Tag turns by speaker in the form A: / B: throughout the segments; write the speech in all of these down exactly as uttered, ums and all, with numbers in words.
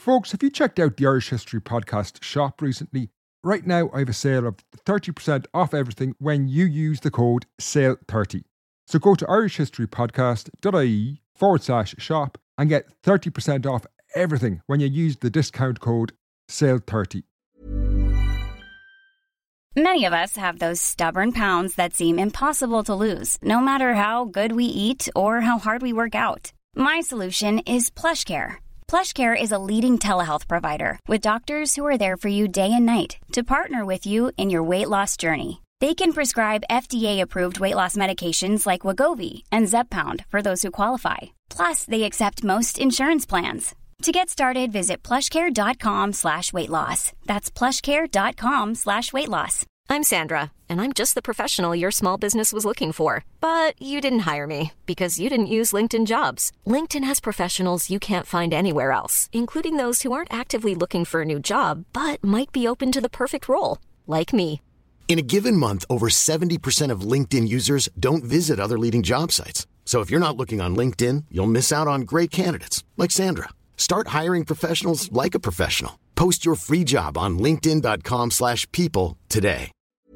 A: Folks, have you checked out the Irish History Podcast shop recently? Right now, I have a sale of thirty percent off everything when you use the code sale thirty. So go to irishhistorypodcast.ie forward slash shop and get thirty percent off everything when you use the discount code sale thirty.
B: Many of us have those stubborn pounds that seem impossible to lose, no matter how good we eat or how hard we work out. My solution is PlushCare. PlushCare is a leading telehealth provider with doctors who are there for you day and night to partner with you in your weight loss journey. They can prescribe F D A-approved weight loss medications like Wegovy and Zepbound for those who qualify. Plus, they accept most insurance plans. To get started, visit plushcare.com slash weight loss. That's plushcare.com slash weight loss.
C: I'm Sandra, and I'm just the professional your small business was looking for. But you didn't hire me because you didn't use LinkedIn Jobs. LinkedIn has professionals you can't find anywhere else, including those who aren't actively looking for a new job, but might be open to the perfect role, like me.
D: In a given month, over seventy percent of LinkedIn users don't visit other leading job sites. So if you're not looking on LinkedIn, you'll miss out on great candidates, like Sandra. Start hiring professionals like a professional. Post your free job on linkedin.com slash people today.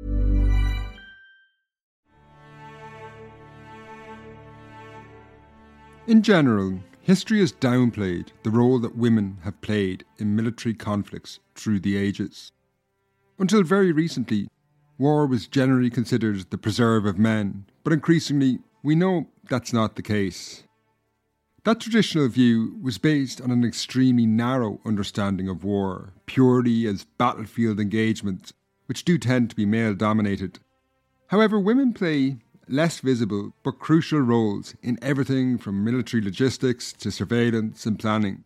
A: In general, history has downplayed the role that women have played in military conflicts through the ages. Until very recently, war was generally considered the preserve of men, but increasingly we know that's not the case. That traditional view was based on an extremely narrow understanding of war, purely as battlefield engagements, which do tend to be male-dominated. However, women play less visible but crucial roles in everything from military logistics to surveillance and planning.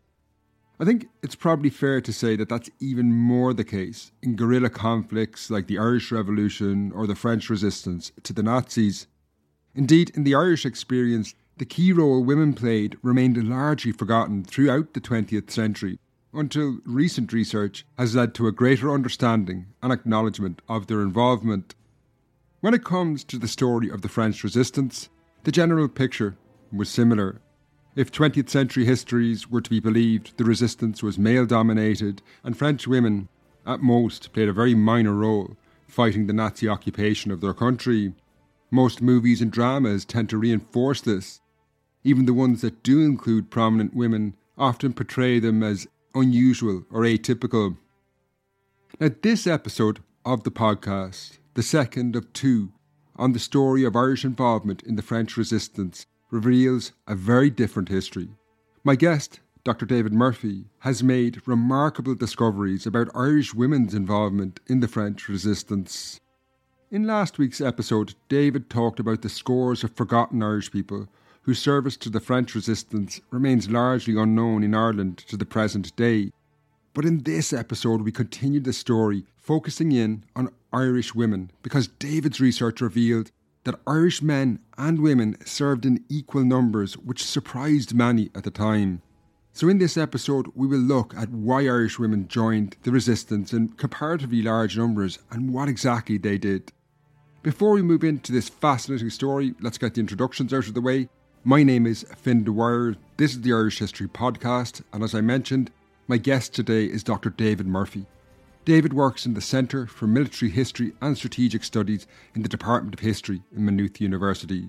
A: I think it's probably fair to say that that's even more the case in guerrilla conflicts like the Irish Revolution or the French resistance to the Nazis. Indeed, in the Irish experience, the key role women played remained largely forgotten throughout the twentieth century, until recent research has led to a greater understanding and acknowledgement of their involvement. When it comes to the story of the French resistance, the general picture was similar. If twentieth century histories were to be believed, the resistance was male-dominated and French women, at most, played a very minor role fighting the Nazi occupation of their country. Most movies and dramas tend to reinforce this. Even the ones that do include prominent women often portray them as unusual or atypical. Now, this episode of the podcast, the second of two, on the story of Irish involvement in the French resistance, reveals a very different history. My guest, Doctor David Murphy, has made remarkable discoveries about Irish women's involvement in the French resistance. In last week's episode, David talked about the scores of forgotten Irish people whose service to the French resistance remains largely unknown in Ireland to the present day. But in this episode, we continue the story, focusing in on Irish women, because David's research revealed that Irish men and women served in equal numbers, which surprised many at the time. So in this episode, we will look at why Irish women joined the resistance in comparatively large numbers and what exactly they did. Before we move into this fascinating story, let's get the introductions out of the way. My name is Finn Dwyer, this is the Irish History Podcast, and as I mentioned, my guest today is Doctor David Murphy. David works in the Centre for Military History and Strategic Studies in the Department of History in Maynooth University.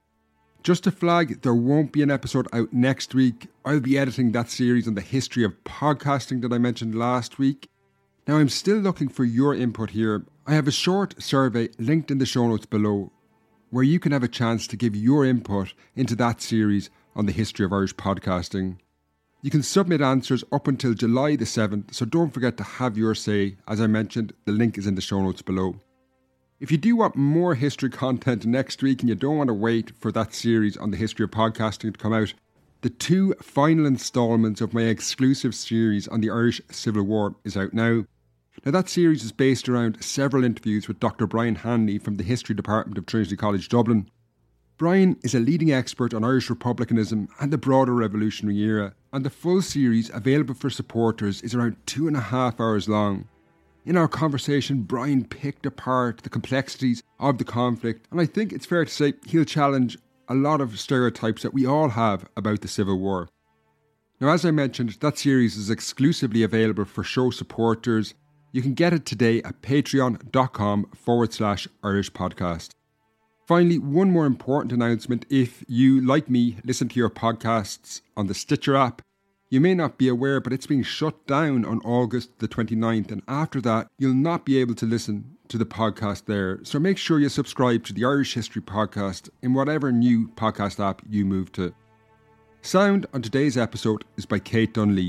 A: Just to flag, there won't be an episode out next week. I'll be editing that series on the history of podcasting that I mentioned last week. Now, I'm still looking for your input here. I have a short survey linked in the show notes below, where you can have a chance to give your input into that series on the history of Irish podcasting. You can submit answers up until July the seventh, so don't forget to have your say. As I mentioned, the link is in the show notes below. If you do want more history content next week and you don't want to wait for that series on the history of podcasting to come out, the two final instalments of my exclusive series on the Irish Civil War is out now. Now, that series is based around several interviews with Doctor Brian Hanley from the History Department of Trinity College Dublin. Brian is a leading expert on Irish republicanism and the broader revolutionary era, and the full series available for supporters is around two and a half hours long. In our conversation, Brian picked apart the complexities of the conflict, and I think it's fair to say he'll challenge a lot of stereotypes that we all have about the Civil War. Now, as I mentioned, that series is exclusively available for show supporters. You can get it today at patreon.com forward slash Irish podcast. Finally, one more important announcement. If you, like me, listen to your podcasts on the Stitcher app, you may not be aware, but it's being shut down on August the twenty-ninth, and after that, you'll not be able to listen to the podcast there. So make sure you subscribe to the Irish History Podcast in whatever new podcast app you move to. Sound on today's episode is by Kate Dunley.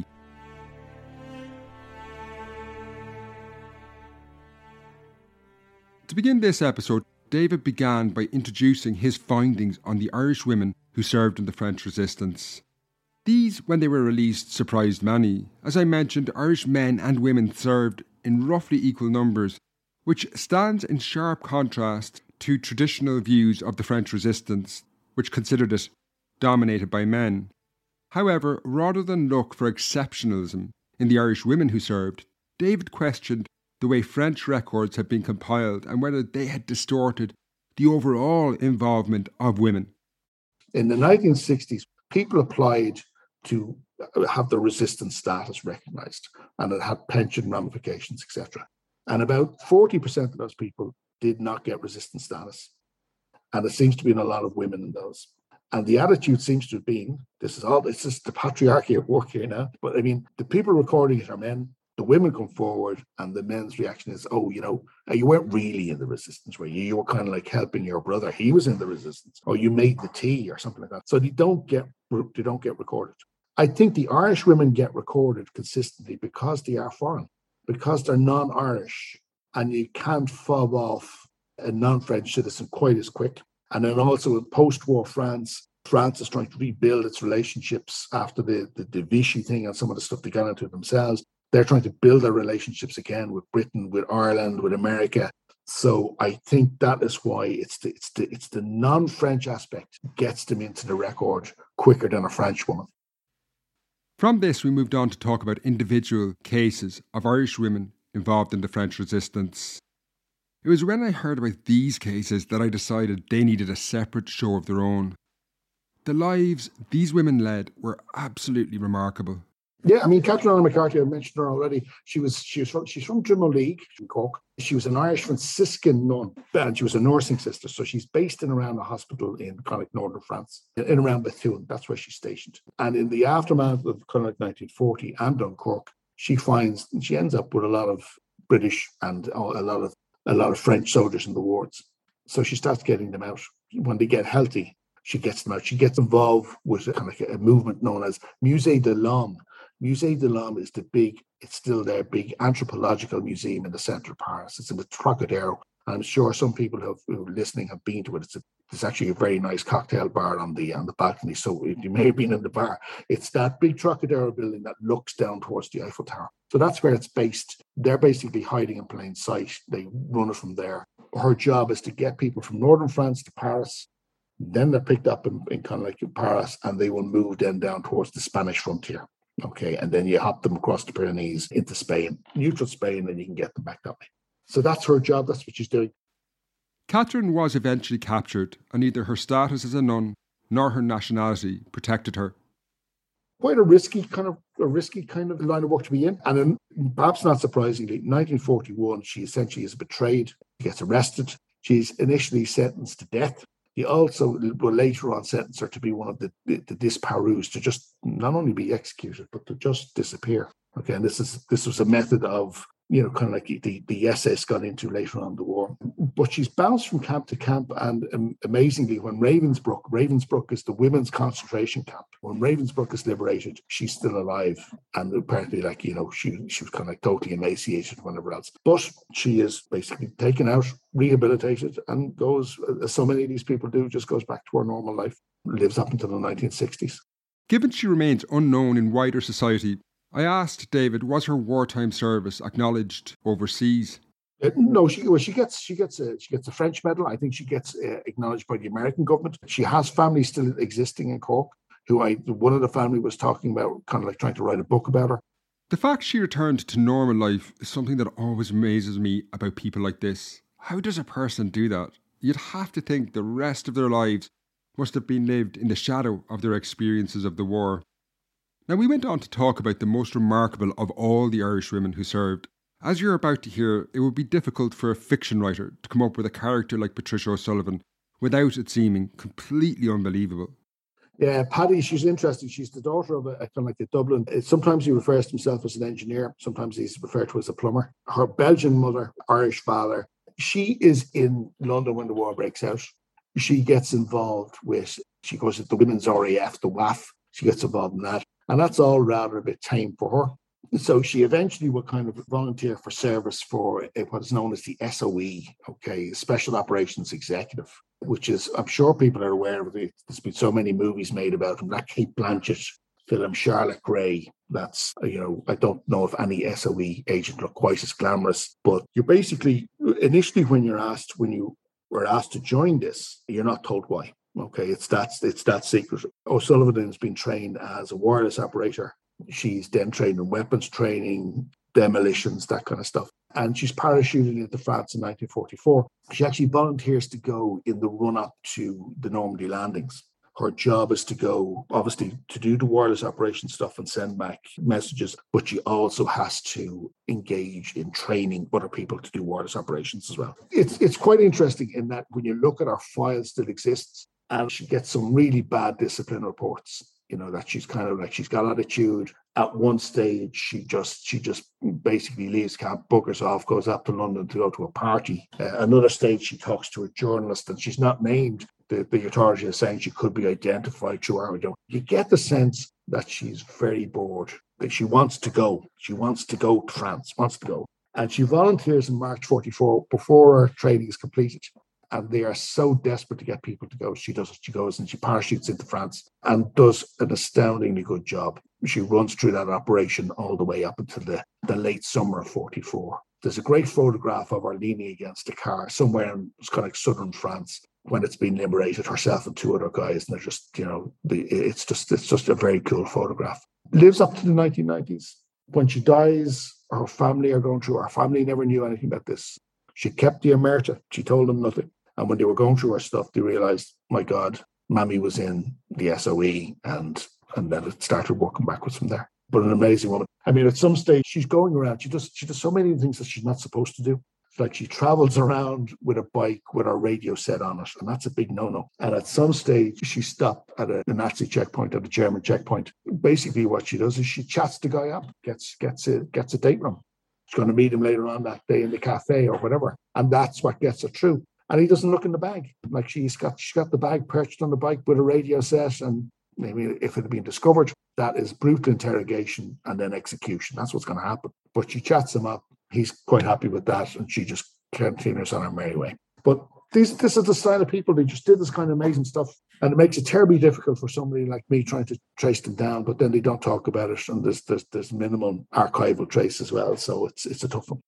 A: To begin this episode, David began by introducing his findings on the Irish women who served in the French resistance. These, when they were released, surprised many. As I mentioned, Irish men and women served in roughly equal numbers, which stands in sharp contrast to traditional views of the French resistance, which considered it dominated by men. However, rather than look for exceptionalism in the Irish women who served, David questioned the way French records had been compiled and whether they had distorted the overall involvement of women.
E: In the nineteen sixties, people applied to have their resistance status recognised, and it had pension ramifications, et cetera. And about forty percent of those people did not get resistance status. And it seems to be in a lot of women in those. And the attitude seems to have been, this is all, this is the patriarchy at work here now. But I mean, the people recording it are men, the women come forward, and the men's reaction is, oh, you know, you weren't really in the resistance, were you? You were kind of like helping your brother. He was in the resistance. Or you made the tea or something like that. So they don't get, they don't get recorded. I think the Irish women get recorded consistently because they are foreign, because they're non-Irish, and you can't fob off a non-French citizen quite as quick. And then also in post-war France, France is trying to rebuild its relationships after the, the, the Vichy thing and some of the stuff they got into themselves. They're trying to build their relationships again with Britain, with Ireland, with America. So I think that is why it's the, it's the, it's the non-French aspect gets them into the record quicker than a French woman.
A: From this, we moved on to talk about individual cases of Irish women involved in the French resistance. It was when I heard about these cases that I decided they needed a separate show of their own. The lives these women led were absolutely remarkable.
E: Yeah, I mean, Catherine Anna McCarthy, I mentioned her already. She was she was from, she's from Drimoleague, from Cork. She was an Irish Franciscan nun, and she was a nursing sister. So she's based in around a hospital in kind of northern France, in around Bethune. That's where she's stationed. And in the aftermath of kind of like nineteen forty and Dunkirk, she finds she ends up with a lot of British and a lot of a lot of French soldiers in the wards. So she starts getting them out. When they get healthy, she gets them out. She gets involved with a kind of a movement known as Musée de l'Homme. Musée de l'Homme is the big, it's still there, big anthropological museum in the centre of Paris. It's in the Trocadero. I'm sure some people who, have, who are listening have been to it. It's, a, it's actually a very nice cocktail bar on the on the balcony. So you may have been in the bar. It's that big Trocadero building that looks down towards the Eiffel Tower. So that's where it's based. They're basically hiding in plain sight. They run it from there. Her job is to get people from northern France to Paris. Then they're picked up in, in kind of like in Paris, and they will move then down towards the Spanish frontier. Okay, and then you hop them across the Pyrenees into Spain, neutral Spain, and you can get them back that way. So that's her job. That's what she's doing.
A: Catherine was eventually captured, and neither her status as a nun nor her nationality protected her.
E: Quite a risky kind of a risky kind of line of work to be in. And then, perhaps not surprisingly, nineteen forty-one, she essentially is betrayed. She gets arrested. She's initially sentenced to death. He also will later on sentence her to be one of the, the, the disparus, to just not only be executed, but to just disappear. Okay, and this is this was a method of, you know, kind of like the, the S S got into later on in the war. But she's bounced from camp to camp, and um, amazingly, when Ravensbrück, Ravensbrück is the women's concentration camp. When Ravensbrück is liberated, she's still alive, and apparently, like, you know, she she was kind of like totally emaciated, whatever else. But she is basically taken out, rehabilitated, and goes, as so many of these people do, just goes back to her normal life, lives up until the nineteen sixties.
A: Given she remains unknown in wider society, I asked David, was her wartime service acknowledged overseas?
E: Uh, no, she well, she gets she gets a she gets a French medal. I think she gets uh, acknowledged by the American government. She has family still existing in Cork, who I one of the family was talking about, kind of like trying to write a book about her.
A: The fact she returned to normal life is something that always amazes me about people like this. How does a person do that? You'd have to think the rest of their lives must have been lived in the shadow of their experiences of the war. Now, we went on to talk about the most remarkable of all the Irish women who served. As you're about to hear, it would be difficult for a fiction writer to come up with a character like Patricia O'Sullivan without it seeming completely unbelievable.
E: Yeah, Paddy, she's interesting. She's the daughter of a, a kind of like a Dublin. Sometimes he refers to himself as an engineer. Sometimes he's referred to as a plumber. Her Belgian mother, Irish father. She is in London when the war breaks out. She gets involved with, she goes to the Women's R A F, the W A F. She gets involved in that. And that's all rather a bit tame for her. So she eventually will kind of volunteer for service for what is known as the S O E, okay, Special Operations Executive, which is, I'm sure people are aware of it. There's been so many movies made about him. That Kate Blanchett film, Charlotte Gray. That's, you know, I don't know if any S O E agent look quite as glamorous, but you're basically, initially when you're asked, when you were asked to join this, you're not told why. Okay, it's that, it's that secret. O'Sullivan has been trained as a wireless operator. She's then trained in weapons training, demolitions, that kind of stuff. And she's parachuted into France in nineteen forty-four. She actually volunteers to go in the run-up to the Normandy landings. Her job is to go, obviously, to do the wireless operation stuff and send back messages, but she also has to engage in training other people to do wireless operations as well. It's it's quite interesting in that when you look at her files that exists, and she gets some really bad discipline reports, you know, that she's kind of like, she's got attitude. At one stage, she just she just basically leaves camp, buggers off, goes up to London to go to a party. Uh, another stage, she talks to a journalist, and she's not named. The, the authority is saying she could be identified through her. You get the sense that she's very bored, that she wants to go. She wants to go to France, wants to go. And she volunteers in March forty-four before her training is completed. And they are so desperate to get people to go. She does it. She goes and she parachutes into France and does an astoundingly good job. She runs through that operation all the way up until the, the late summer of forty-four. There's a great photograph of her leaning against a car somewhere in kind of southern France when it's been liberated, herself and two other guys. And they're just, you know, the, it's just it's just a very cool photograph. Lives up to the nineteen nineties. When she dies, her family are going through, her family never knew anything about this. She kept the omerta. She told them nothing. And when they were going through her stuff, they realized, my God, Mammy was in the S O E, and and then it started working backwards from there. But an amazing woman. I mean, at some stage, she's going around. She does she does so many things that she's not supposed to do. It's like she travels around with a bike with her radio set on it, and that's a big no-no. And at some stage, she stopped at a, a Nazi checkpoint, at a German checkpoint. Basically, what she does is she chats the guy up, gets gets a gets a date room. She's going to meet him later on that day in the cafe or whatever, and that's what gets her through. And he doesn't look in the bag. Like she's got, she's got the bag perched on the bike with a radio set. And maybe if it had been discovered, that is brutal interrogation and then execution. That's what's going to happen. But she chats him up. He's quite happy with that. And she just continues on her merry way. But these, this is the style of people. They just did this kind of amazing stuff. And it makes it terribly difficult for somebody like me trying to trace them down. But then they don't talk about it. And there's, there's, there's minimum archival trace as well. So it's, it's a tough one.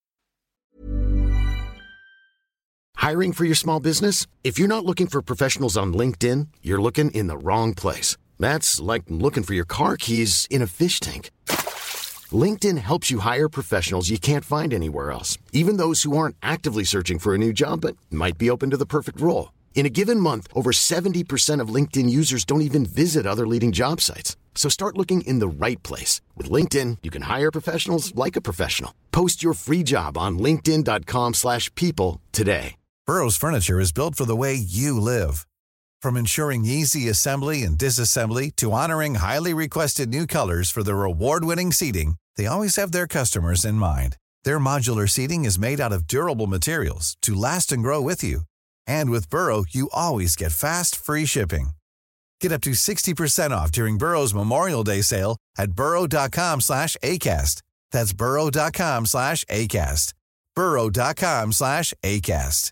D: Hiring for your small business? If you're not looking for professionals on LinkedIn, you're looking in the wrong place. That's like looking for your car keys in a fish tank. LinkedIn helps you hire professionals you can't find anywhere else, even those who aren't actively searching for a new job but might be open to the perfect role. In a given month, over seventy percent of LinkedIn users don't even visit other leading job sites. So start looking in the right place. With LinkedIn, you can hire professionals like a professional. Post your free job on linkedin dot com slash people today.
F: Burrow's furniture is built for the way you live. From ensuring easy assembly and disassembly to honoring highly requested new colors for their award-winning seating, they always have their customers in mind. Their modular seating is made out of durable materials to last and grow with you. And with Burrow, you always get fast, free shipping. Get up to sixty percent off during Burrow's Memorial Day sale at burrow dot com slash ACAST. That's burrow dot com slash ACAST. burrow dot com slash ACAST.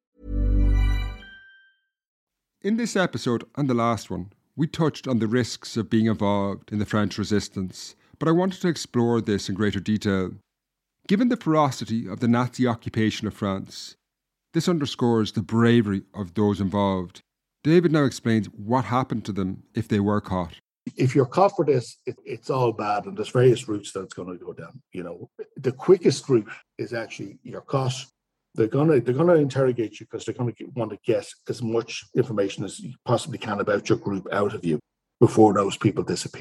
A: In this episode and the last one, we touched on the risks of being involved in the French resistance, but I wanted to explore this in greater detail. Given the ferocity of the Nazi occupation of France, this underscores the bravery of those involved. David now explains what happened to them if they were caught.
E: If you're caught for this, it, it's all bad, and there's various routes that it's going to go down. You know, the quickest route is actually you're caught. They're gonna they're gonna interrogate you because they're gonna want to get as much information as you possibly can about your group out of you before those people disappear.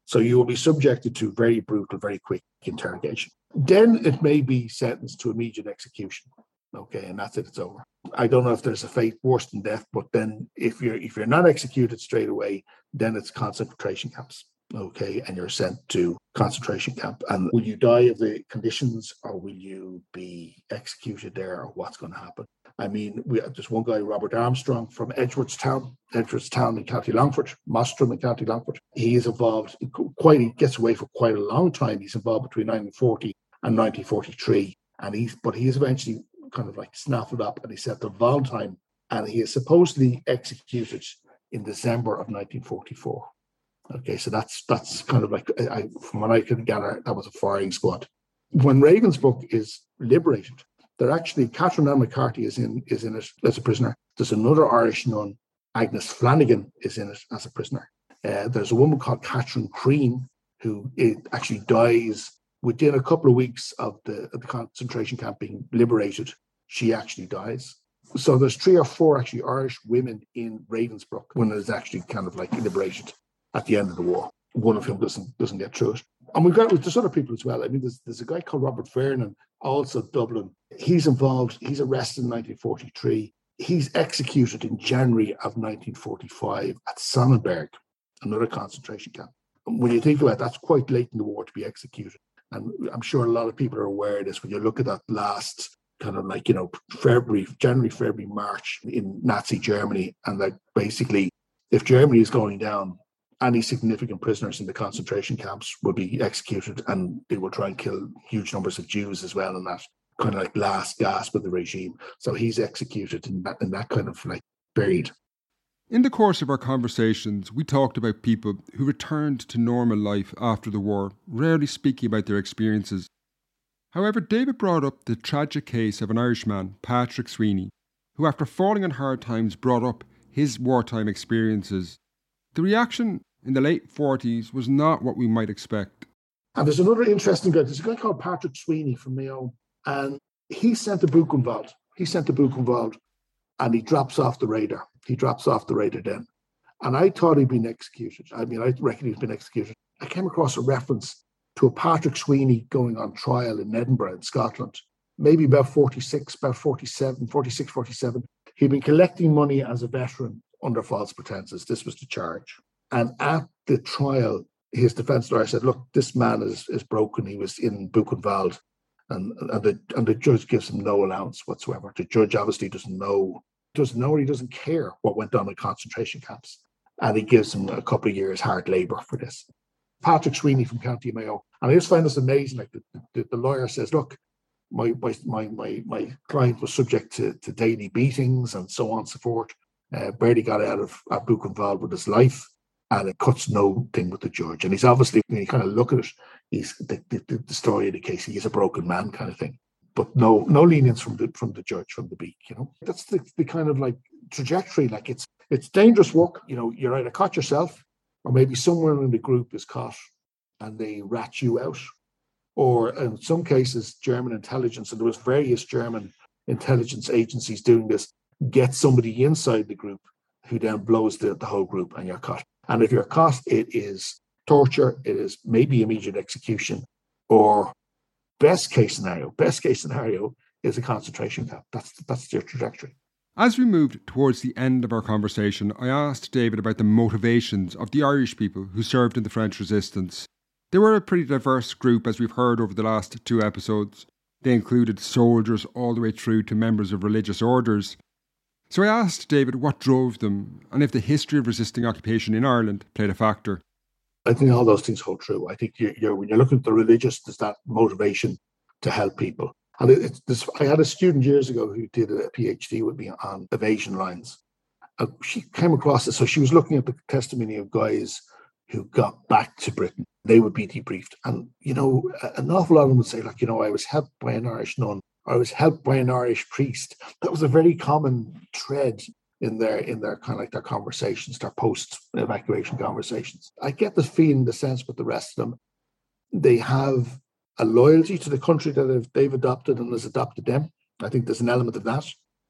E: So you will be subjected to very brutal, very quick interrogation. Then it may be sentenced to immediate execution. Okay, and that's it, it's over. I don't know if there's a fate worse than death, but then if you're if you're not executed straight away, then it's concentration camps. Okay, and you're sent to concentration camp. And will you die of the conditions, or will you be executed there, or what's going to happen? I mean, we have this one guy, Robert Armstrong, from Edgeworthstown, Edgeworthstown in County Longford, Mostram in County Longford. He is involved in quite, he gets away for quite a long time. He's involved between nineteen forty and nineteen forty-three. And he's, but he is eventually kind of like snaffled up, and he's sent to Waldheim, and he is supposedly executed in December of nineteen forty-four. Okay, so that's that's kind of like, I, from what I can gather, that was a firing squad. When Ravensbrück is liberated, they're actually, Catherine Ann McCarthy is in is in it as a prisoner. There's another Irish nun, Agnes Flanagan, is in it as a prisoner. Uh, there's a woman called Catherine Crean, who it actually dies within a couple of weeks of the, of the concentration camp being liberated. She actually dies. So there's three or four actually Irish women in Ravensbrück when it is actually kind of like liberated at the end of the war. One of whom doesn't doesn't get through it. And we've got, there's other people as well. I mean, there's there's a guy called Robert Vernon, also Dublin. He's involved, he's arrested in nineteen forty-three. He's executed in January of nineteen forty-five at Sonnenberg, another concentration camp. And when you think about it, that's quite late in the war to be executed. And I'm sure a lot of people are aware of this when you look at that last kind of like, you know, February, January, February, March in Nazi Germany. And that basically, if Germany is going down, any significant prisoners in the concentration camps will be executed, and they will try and kill huge numbers of Jews as well in that kind of like last gasp of the regime. So he's executed in that, in that kind of like period.
A: In the course of our conversations, we talked about people who returned to normal life after the war, rarely speaking about their experiences. However, David brought up the tragic case of an Irishman, Patrick Sweeney, who after falling on hard times brought up his wartime experiences. The reaction in the late forties was not what we might expect.
E: And there's another interesting guy. There's a guy called Patrick Sweeney from Mayo, and he sent to Buchenwald. He sent to Buchenwald, and he drops off the radar. He drops off the radar then. And I thought he'd been executed. I mean, I reckon he's been executed. I came across a reference to a Patrick Sweeney going on trial in Edinburgh in Scotland, maybe about forty-six, about forty-seven, forty-six, forty-seven. He'd been collecting money as a veteran under false pretenses. This was the charge. And at the trial, his defense lawyer said, look, this man is, is broken. He was in Buchenwald. And, and, the, and the judge gives him no allowance whatsoever. The judge obviously doesn't know, doesn't know or he doesn't care what went on in concentration camps. And he gives him a couple of years hard labour for this. Patrick Sweeney from County Mayo. And I just find this amazing. Like the, the, the lawyer says, look, my my my my, my client was subject to, to daily beatings and so on and so forth. Uh, barely got out of at Buchenwald with his life, and it cuts no thing with the judge. And he's obviously, when you kind of look at it, he's the, the, the story of the case. He's a broken man kind of thing, but no no lenience from the from the judge, from the beak. You know, that's the, the kind of like trajectory. Like it's it's dangerous work. You know, you're either caught yourself, or maybe someone in the group is caught and they rat you out, or in some cases, German intelligence, and there was various German intelligence agencies doing this, get somebody inside the group who then blows the, the whole group, and you're caught. And if you're caught, it is torture, it is maybe immediate execution, or best case scenario, best case scenario is a concentration camp. That's, that's your trajectory.
A: As we moved towards the end of our conversation, I asked David about the motivations of the Irish people who served in the French resistance. They were a pretty diverse group, as we've heard over the last two episodes. They included soldiers all the way through to members of religious orders. So I asked David what drove them, and if the history of resisting occupation in Ireland played a factor.
E: I think all those things hold true. I think you're, you're, when you're looking at the religious, there's that motivation to help people. And it, it's this, I had a student years ago who did a PhD with me on evasion lines. Uh, she came across it, so she was looking at the testimony of guys who got back to Britain. They would be debriefed. And, you know, an awful lot of them would say, like, you know, I was helped by an Irish nun, or I was helped by an Irish priest. That was a very common thread in their in their kind of like their conversations, their post-evacuation conversations. I get the feeling, the sense with the rest of them, they have a loyalty to the country that they've, they've adopted and has adopted them. I think there's an element of that.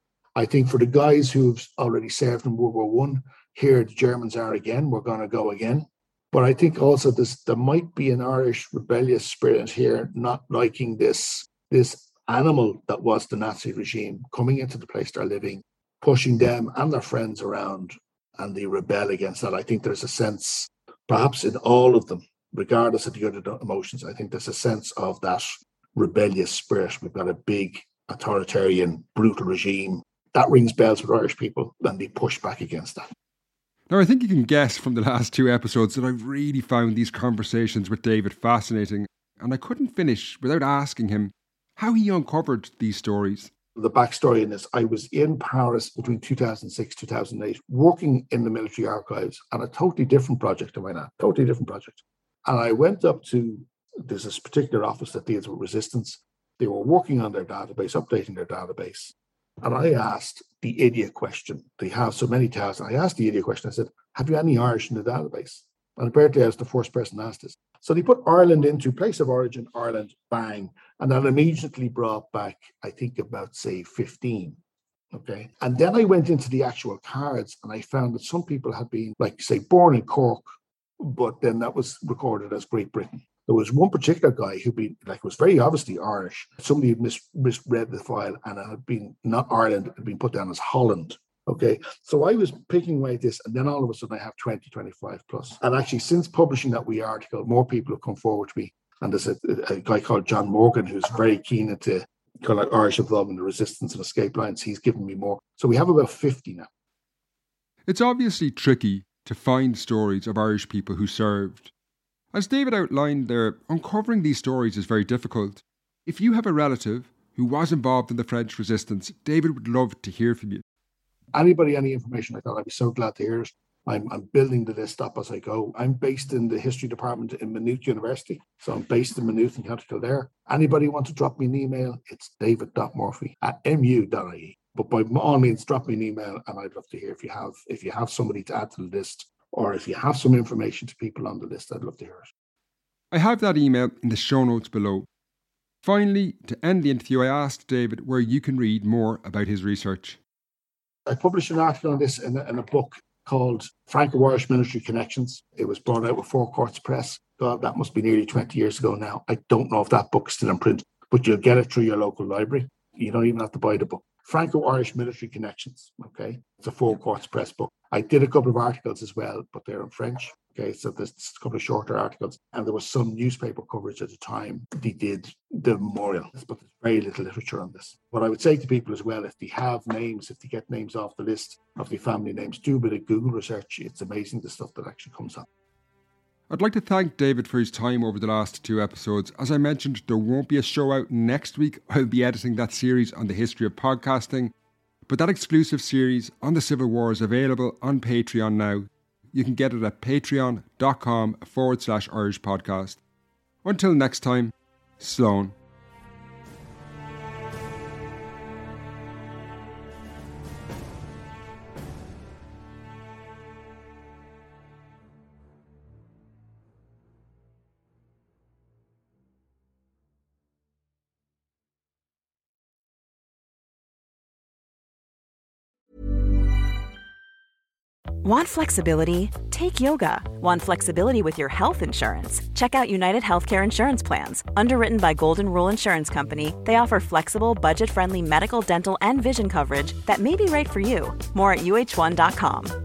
E: I think for the guys who've already served in World War One, here the Germans are again, we're going to go again. But I think also this there might be an Irish rebellious spirit here, not liking this, this animal that was the Nazi regime coming into the place they're living, pushing them and their friends around, and they rebel against that. I think there's a sense, perhaps in all of them, regardless of the other emotions, I think there's a sense of that rebellious spirit. We've got a big authoritarian, brutal regime. That rings bells with Irish people, and they push back against that.
A: Now, I think you can guess from the last two episodes that I've really found these conversations with David fascinating, and I couldn't finish without asking him how he uncovered these stories.
E: The backstory in this, I was in Paris between two thousand six, two thousand eight, working in the military archives on a totally different project, am I not? Totally different project. And I went up to, there's this particular office that deals with resistance. They were working on their database, updating their database. And I asked the idiot question. They have so many tasks. I asked the idiot question. I said, have you any Irish in the database? And apparently I was the first person asked this. So they put Ireland into place of origin, Ireland, bang. And that immediately brought back, I think, about, say, fifteen. Okay. And then I went into the actual cards and I found that some people had been, like, say, born in Cork, but then that was recorded as Great Britain. There was one particular guy who been like was very obviously Irish. Somebody had mis- misread the file and it had been not Ireland, it had been put down as Holland. Okay, so I was picking away at this, and then all of a sudden I have twenty, twenty-five plus. And actually, since publishing that wee article, more people have come forward to me. And there's a, a guy called John Morgan who's very keen into kind of like Irish involvement in resistance and escape lines. He's given me more. So we have about fifty now.
A: It's obviously tricky to find stories of Irish people who served. As David outlined there, uncovering these stories is very difficult. If you have a relative who was involved in the French resistance, David would love to hear from you.
E: Anybody, any information like that, I'd be so glad to hear it. I'm, I'm building the list up as I go. I'm based in the history department in Maynooth University. So I'm based in Maynooth in County Kildare. Anybody want to drop me an email? It's david dot murphy at m u dot i e. But by all means, drop me an email and I'd love to hear if you have if you have somebody to add to the list, or if you have some information to people on the list, I'd love to hear it.
A: I have that email in the show notes below. Finally, to end the interview, I asked David where you can read more about his research.
E: I published an article on this in a, in a book called Franco-Irish Military Connections. It was brought out with Four Courts Press. God, that must be nearly twenty years ago now. I don't know if that book's still in print, but you'll get it through your local library. You don't even have to buy the book. Franco-Irish Military Connections, okay? It's a Four Courts Press book. I did a couple of articles as well, but they're in French, okay? So there's a couple of shorter articles, and there was some newspaper coverage at the time. They did the memorial, but there's very little literature on this. What I would say to people as well, if they have names, if they get names off the list of the family names, do a bit of Google research. It's amazing the stuff that actually comes up.
A: I'd like to thank David for his time over the last two episodes. As I mentioned, there won't be a show out next week. I'll be editing that series on the history of podcasting. But that exclusive series on the Civil War is available on Patreon now. You can get it at patreon.com forward slash Irish podcast. Until next time, Sloan.
G: Want flexibility? Take yoga. Want flexibility with your health insurance? Check out United Healthcare Insurance Plans. Underwritten by Golden Rule Insurance Company, they offer flexible, budget-friendly medical, dental, and vision coverage that may be right for you. More at U H one dot com.